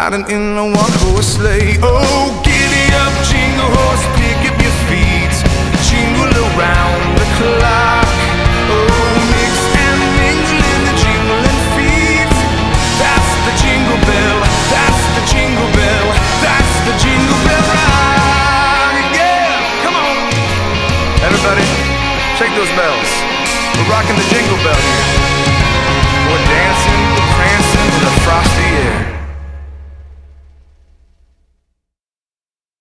riding in a one-horse sleigh. Oh, giddy up, jingle horse, pick up your feet, jingle around the clock. Oh, mix and mingle in the jingling feet. That's the jingle bell, that's the jingle bell, that's the jingle bell rock. Yeah, come on. Everybody, shake those bells. We're rocking the jingle bell here.